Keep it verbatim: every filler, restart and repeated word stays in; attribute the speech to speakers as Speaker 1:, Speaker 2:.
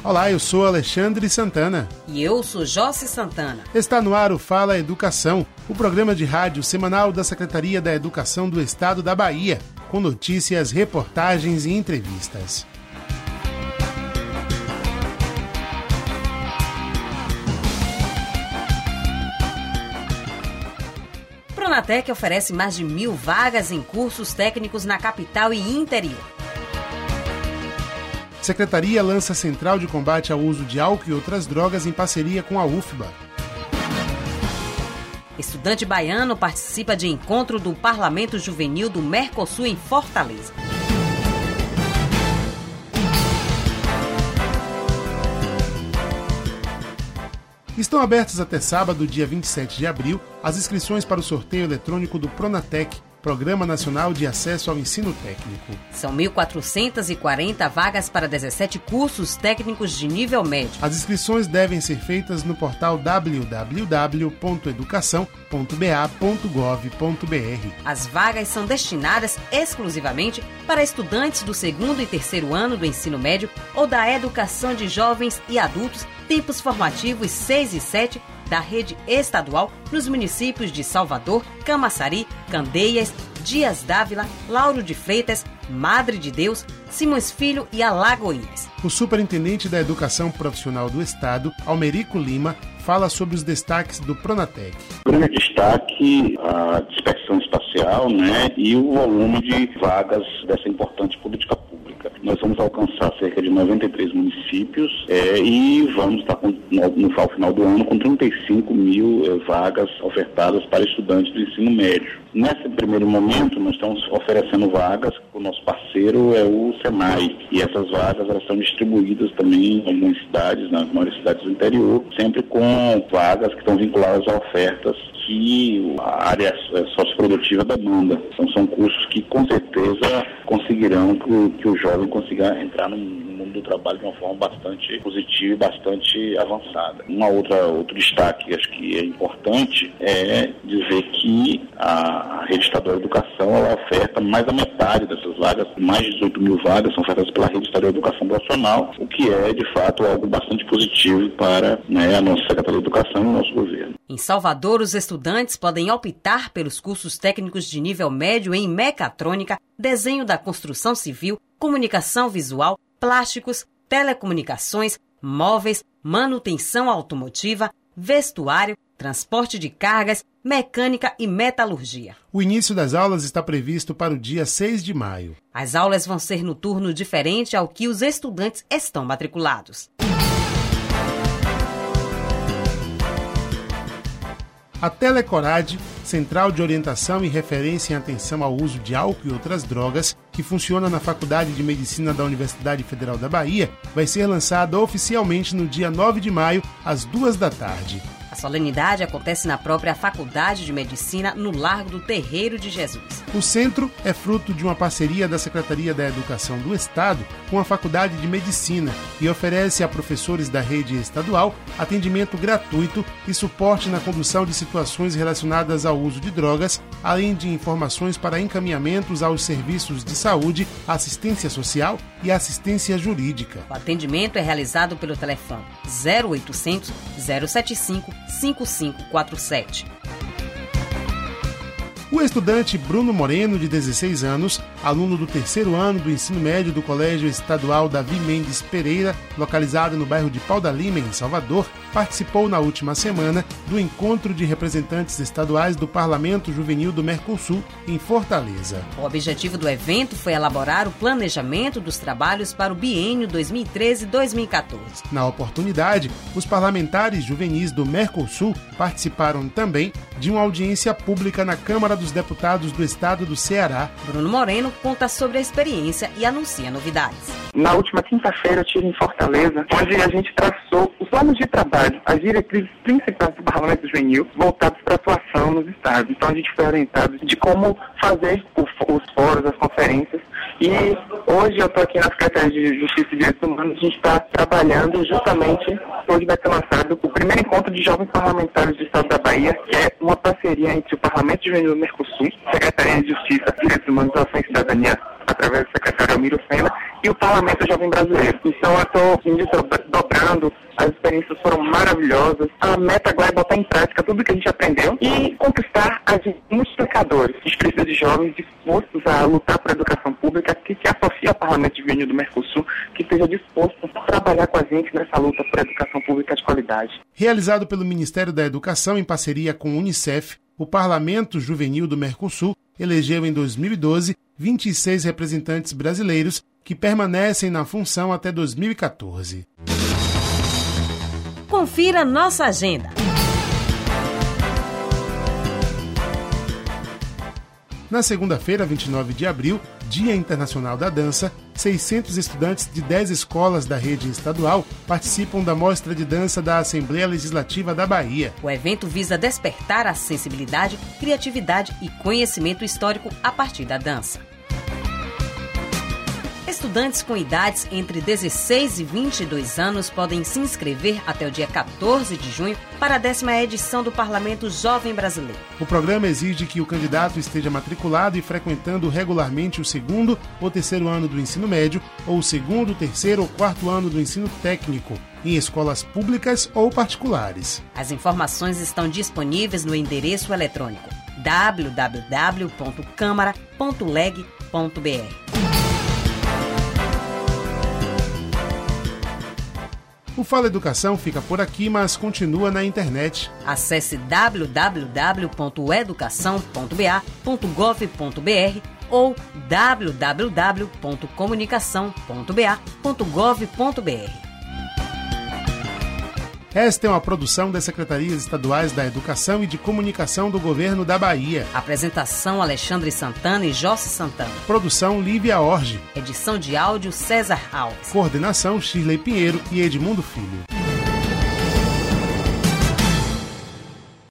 Speaker 1: Olá, eu sou Alexandre Santana.
Speaker 2: E eu sou Jossi Santana.
Speaker 1: Está no ar o Fala Educação, o programa de rádio semanal da Secretaria da Educação do Estado da Bahia, com notícias, reportagens e entrevistas.
Speaker 2: Pronatec oferece mais de mil vagas em cursos técnicos na capital e interior.
Speaker 1: Secretaria lança Central de Combate ao Uso de Álcool e Outras Drogas em parceria com a U F B A.
Speaker 2: Estudante baiano participa de encontro do Parlamento Juvenil do Mercosul em Fortaleza.
Speaker 1: Estão abertas até sábado, dia vinte e sete de abril, as inscrições para o sorteio eletrônico do Pronatec, Programa Nacional de Acesso ao Ensino Técnico.
Speaker 2: São mil quatrocentas e quarenta vagas para dezessete cursos técnicos de nível médio.
Speaker 1: As inscrições devem ser feitas no portal w w w ponto educação ponto b a ponto gov ponto b r.
Speaker 2: As vagas são destinadas exclusivamente para estudantes do segundo e terceiro ano do ensino médio ou da educação de jovens e adultos, tempos formativos seis e sete, da rede estadual nos municípios de Salvador, Camaçari, Candeias, Dias Dávila, Lauro de Freitas, Madre de Deus, Simões Filho e Alagoinhas.
Speaker 1: O superintendente da Educação Profissional do Estado, Almerico Lima, fala sobre os destaques do Pronatec.
Speaker 3: O grande destaque, a dispersão espacial, né, e o volume de vagas dessa importante política pública. Nós vamos alcançar cerca de noventa e três municípios é, e vamos estar com, no, no final do ano com trinta e cinco mil é, vagas ofertadas para estudantes do ensino médio. Nesse primeiro momento, nós estamos oferecendo vagas, o nosso parceiro é o SENAI, e essas vagas elas são distribuídas também em algumas cidades, nas maiores cidades do interior, sempre com vagas que estão vinculadas a ofertas que a área socioprodutiva demanda. Então são cursos que com certeza conseguirão que o, que o jovem consiga entrar no mundo do trabalho de uma forma bastante positiva e bastante avançada. Uma outra, outro destaque que acho que é importante é dizer que a A Rede Estadual de Educação ela oferta mais da metade dessas vagas, mais de dezoito mil vagas são ofertadas pela Rede Estadual de Educação Profissional, o que é, de fato, algo bastante positivo para né, a nossa Secretaria de Educação e o nosso governo.
Speaker 2: Em Salvador, os estudantes podem optar pelos cursos técnicos de nível médio em mecatrônica, desenho da construção civil, comunicação visual, plásticos, telecomunicações, móveis, manutenção automotiva, vestuário, transporte de cargas, mecânica e metalurgia.
Speaker 1: O início das aulas está previsto para o dia seis de maio.
Speaker 2: As aulas vão ser no turno diferente ao que os estudantes estão matriculados.
Speaker 1: A Telecorad, Central de Orientação e Referência em Atenção ao Uso de Álcool e Outras Drogas, que funciona na Faculdade de Medicina da Universidade Federal da Bahia, vai ser lançada oficialmente no dia nove de maio, às duas da tarde.
Speaker 2: A solenidade acontece na própria Faculdade de Medicina, no Largo do Terreiro de Jesus.
Speaker 1: O centro é fruto de uma parceria da Secretaria da Educação do Estado com a Faculdade de Medicina e oferece a professores da rede estadual atendimento gratuito e suporte na condução de situações relacionadas ao uso de drogas, além de informações para encaminhamentos aos serviços de saúde, assistência social e assistência jurídica.
Speaker 2: O atendimento é realizado pelo telefone zero oitocentos, zero setenta e cinco, cinco cinco quatro sete.
Speaker 1: O estudante Bruno Moreno, de dezesseis anos, aluno do terceiro ano do ensino médio do Colégio Estadual Davi Mendes Pereira, localizado no bairro de Pau da Lima, em Salvador, participou na última semana do encontro de representantes estaduais do Parlamento Juvenil do Mercosul, em Fortaleza.
Speaker 2: O objetivo do evento foi elaborar o planejamento dos trabalhos para o biênio dois mil e treze a dois mil e quatorze.
Speaker 1: Na oportunidade, os parlamentares juvenis do Mercosul participaram também de uma audiência pública na Câmara dos Deputados do Estado do Ceará.
Speaker 2: Bruno Moreno conta sobre a experiência e anuncia novidades.
Speaker 4: Na última quinta-feira eu estive em Fortaleza, onde a gente traçou os planos de trabalho, as diretrizes principais do Parlamento Juvenil voltados para a atuação nos estados. Então a gente foi orientado de como fazer os fóruns, as conferências. E hoje eu estou aqui na Secretaria de Justiça e Direitos Humanos, a gente está trabalhando justamente, hoje vai ser lançado o primeiro encontro de jovens parlamentares do Estado da Bahia, que é uma parceria entre o Parlamento Juvenil do Mercosul, Secretaria de Justiça, Direitos Humanos e Ações e Cidadania através do secretário Almiro Sena, e o Parlamento Jovem Brasileiro. Então eu estou dobrando, as experiências foram maravilhosas. A meta agora é botar em prática tudo que a gente aprendeu e conquistar as multiplicadores. A gente precisa de jovens dispostos a lutar por educação pública, que se associa ao Parlamento Juvenil do Mercosul, que esteja disposto a trabalhar com a gente nessa luta por educação pública de qualidade.
Speaker 1: Realizado pelo Ministério da Educação em parceria com o Unicef, o Parlamento Juvenil do Mercosul elegeu em dois mil e doze vinte e seis representantes brasileiros que permanecem na função até dois mil e quatorze.
Speaker 2: Confira nossa agenda.
Speaker 1: Na segunda-feira, vinte e nove de abril, Dia Internacional da Dança, seiscentos estudantes de dez escolas da rede estadual participam da Mostra de Dança da Assembleia Legislativa da Bahia.
Speaker 2: O evento visa despertar a sensibilidade, criatividade e conhecimento histórico a partir da dança. Estudantes com idades entre dezesseis e vinte e dois anos podem se inscrever até o dia quatorze de junho para a décima edição do Parlamento Jovem Brasileiro.
Speaker 1: O programa exige que o candidato esteja matriculado e frequentando regularmente o segundo ou terceiro ano do ensino médio ou o segundo, terceiro ou quarto ano do ensino técnico, em escolas públicas ou particulares.
Speaker 2: As informações estão disponíveis no endereço eletrônico w w w ponto câmara ponto leg ponto b r.
Speaker 1: O Fala Educação fica por aqui, mas continua na internet.
Speaker 2: Acesse w w w ponto educação ponto b a ponto gov ponto b r ou w w w ponto comunicação ponto b a ponto gov ponto b r.
Speaker 1: Esta é uma produção das Secretarias Estaduais da Educação e de Comunicação do Governo da Bahia.
Speaker 2: Apresentação Alexandre Santana e Jossi Santana.
Speaker 1: Produção Lívia Orge.
Speaker 2: Edição de áudio César Alves.
Speaker 1: Coordenação Shirley Pinheiro e Edmundo Filho.